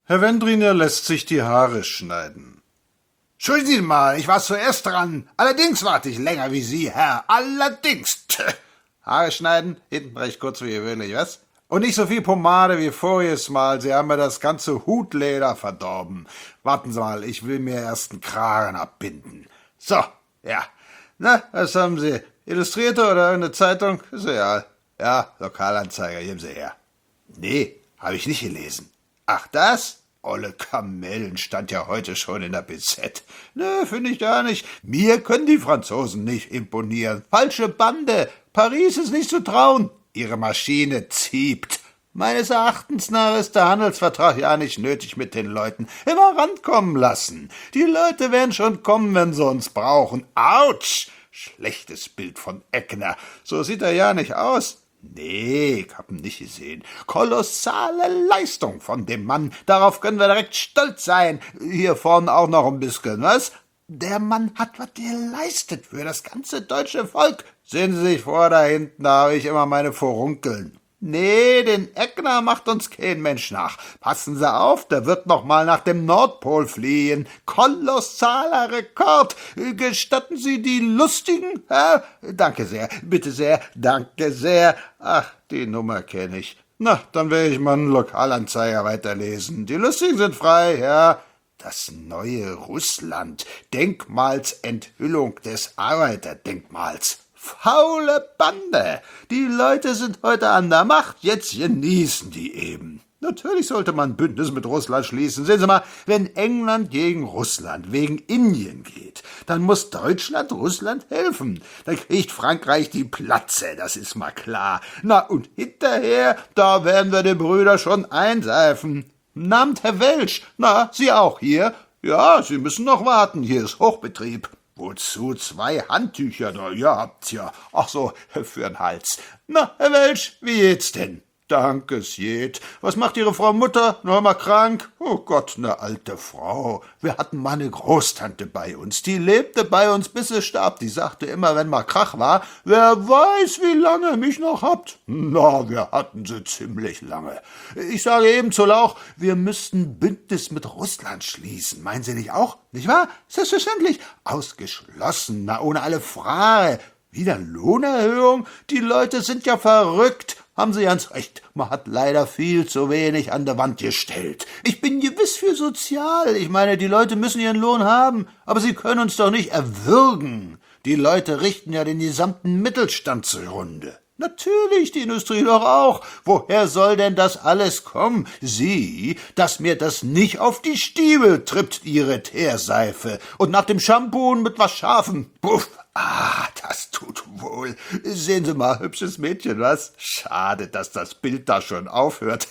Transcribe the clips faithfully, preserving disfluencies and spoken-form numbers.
Herr Wendringer lässt sich die Haare schneiden. Entschuldigen Sie mal, ich war zuerst dran. Allerdings warte ich länger wie Sie, Herr. Allerdings. Tch. Haare schneiden, hinten recht kurz wie gewöhnlich, was? Und nicht so viel Pomade wie voriges Mal. Sie haben mir das ganze Hutleder verdorben. Warten Sie mal, ich will mir erst einen Kragen abbinden. So, ja. Na, was haben Sie? Illustrierte oder irgendeine Zeitung? Ist egal. Ja, Lokalanzeiger, geben Sie her. Nee, habe ich nicht gelesen. Ach, das? Olle Kamellen stand ja heute schon in der B Z. Nö, finde ich gar nicht. Mir können die Franzosen nicht imponieren. Falsche Bande. Paris ist nicht zu trauen. Ihre Maschine zieht. Meines Erachtens nach ist der Handelsvertrag ja nicht nötig mit den Leuten. Immer rankommen lassen. Die Leute werden schon kommen, wenn sie uns brauchen. Autsch! Schlechtes Bild von Eckner. So sieht er ja nicht aus. Nee, ich hab ihn nicht gesehen. Kolossale Leistung von dem Mann. Darauf können wir direkt stolz sein. Hier vorne auch noch ein bisschen, was? Der Mann hat was geleistet für das ganze deutsche Volk. Sehen Sie sich vor, da hinten, da habe ich immer meine Furunkeln. Nee, den Eckner macht uns kein Mensch nach. Passen Sie auf, der wird noch mal nach dem Nordpol fliehen. Kolossaler Rekord. Gestatten Sie die Lustigen? Ja, danke sehr, bitte sehr, danke sehr. Ach, die Nummer kenne ich. Na, dann werde ich mal einen Lokalanzeiger weiterlesen. Die Lustigen sind frei, ja. Das neue Russland. Denkmalsenthüllung des Arbeiterdenkmals. Faule Bande! Die Leute sind heute an der Macht, jetzt genießen die eben. Natürlich sollte man ein Bündnis mit Russland schließen. Sehen Sie mal, wenn England gegen Russland wegen Indien geht, dann muss Deutschland Russland helfen. Dann kriegt Frankreich die Platze, das ist mal klar. Na, und hinterher, da werden wir die Brüder schon einseifen. Namt Herr Welsch, na, Sie auch hier? Ja, Sie müssen noch warten, hier ist Hochbetrieb. Wozu zwei Handtücher da? Ihr habt's ja. Ach so, für den Hals. Na, Herr Welsch, wie geht's denn? Danke, es geht. Was macht Ihre Frau Mutter? Noch mal krank? Oh Gott, ne alte Frau. Wir hatten mal eine Großtante bei uns. Die lebte bei uns, bis sie starb. Die sagte immer, wenn mal Krach war, wer weiß, wie lange ihr mich noch habt. Na, wir hatten sie ziemlich lange. Ich sage eben zu Lauch, wir müssten Bündnis mit Russland schließen. Meinen Sie nicht auch? Nicht wahr? Selbstverständlich. Ausgeschlossen, na, ohne alle Frage. Wieder Lohnerhöhung? Die Leute sind ja verrückt. Haben Sie ganz recht, man hat leider viel zu wenig an der Wand gestellt. Ich bin gewiss für sozial, ich meine, die Leute müssen ihren Lohn haben, aber sie können uns doch nicht erwürgen. Die Leute richten ja den gesamten Mittelstand zugrunde. Natürlich, die Industrie doch auch. Woher soll denn das alles kommen? Sie, dass mir das nicht auf die Stiebel trippt, Ihre Teerseife. Und nach dem Shampoo mit was Scharfem. Puff. Ah, das tut wohl. Sehen Sie mal, hübsches Mädchen, was? Schade, dass das Bild da schon aufhört.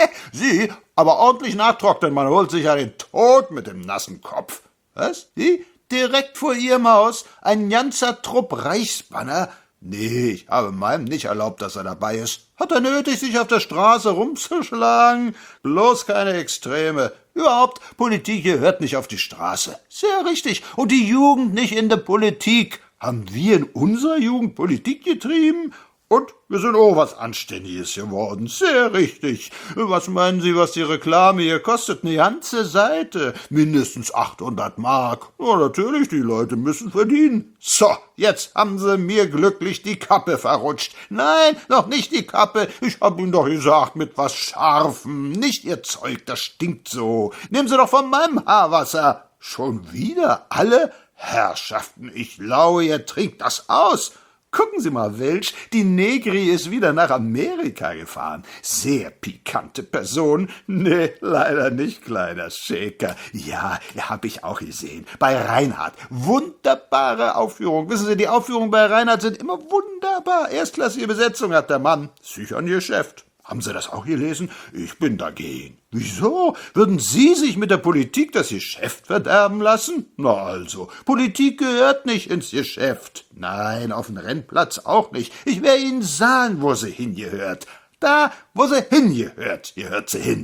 Sie, aber ordentlich nachtrocknen, man holt sich ja den Tod mit dem nassen Kopf. Was? Sie? Direkt vor Ihrem Haus ein ganzer Trupp Reichsbanner? Nee, ich habe meinem nicht erlaubt, dass er dabei ist. Hat er nötig, sich auf der Straße rumzuschlagen? Bloß keine Extreme. Überhaupt, Politik gehört nicht auf die Straße. Sehr richtig. Und die Jugend nicht in der Politik. Haben wir in unserer Jugend Politik getrieben? Und wir sind auch was Anständiges geworden. Sehr richtig. Was meinen Sie, was die Reklame hier kostet? Eine ganze Seite. Mindestens achthundert Mark. Ja, natürlich, die Leute müssen verdienen. So, jetzt haben Sie mir glücklich die Kappe verrutscht. Nein, noch nicht die Kappe. Ich hab Ihnen doch gesagt, mit was Scharfem. Nicht Ihr Zeug, das stinkt so. Nehmen Sie doch von meinem Haarwasser. Schon wieder alle? Herrschaften, ich laue, ihr trinkt das aus. Gucken Sie mal, Welsch, die Negri ist wieder nach Amerika gefahren. Sehr pikante Person. Nee, leider nicht, kleiner Schäker. Ja, hab ich auch gesehen. Bei Reinhardt. Wunderbare Aufführung. Wissen Sie, die Aufführungen bei Reinhardt sind immer wunderbar. Erstklassige Besetzung hat der Mann. Sicher ein Geschäft. Haben Sie das auch gelesen? Ich bin dagegen. Wieso? Würden Sie sich mit der Politik das Geschäft verderben lassen? Na also, Politik gehört nicht ins Geschäft. Nein, auf den Rennplatz auch nicht. Ich werde Ihnen sagen, wo sie hingehört. Da, wo sie hingehört, gehört sie hin.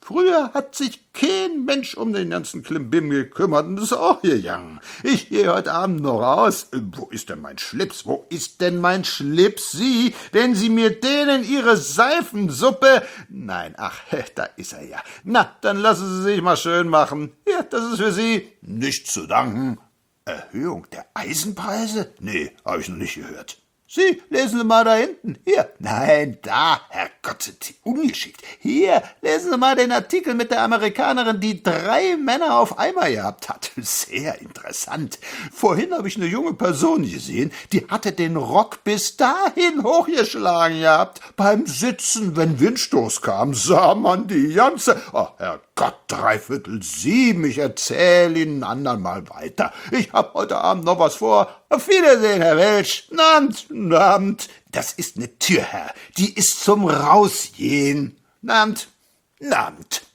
Früher hat sich kein Mensch um den ganzen Klimbim gekümmert und ist auch gegangen. Ich gehe heute Abend noch raus. Äh, wo ist denn mein Schlips? Wo ist denn mein Schlips? Sie, wenn Sie mir den in Ihre Seifensuppe... Nein, ach, da ist er ja. Na, dann lassen Sie sich mal schön machen. Ja, das ist für Sie nichts zu danken. Erhöhung der Eisenpreise? Nee, habe ich noch nicht gehört. Sie, lesen Sie mal da hinten. Hier. Nein, da, Herrgott, sind Sie ungeschickt. Hier, lesen Sie mal den Artikel mit der Amerikanerin, die drei Männer auf einmal gehabt hat. Sehr interessant. Vorhin habe ich eine junge Person gesehen, die hatte den Rock bis dahin hochgeschlagen gehabt. Beim Sitzen, wenn Windstoß kam, sah man die ganze... Oh, Herrgott, dreiviertel sieben, ich erzähle Ihnen ein andern weiter. Ich hab heute Abend noch was vor. Auf Wiedersehen, Herr Welsch. Abend, Abend. Das ist ne Tür, Herr. Die ist zum Rausgehen. Abend, Abend.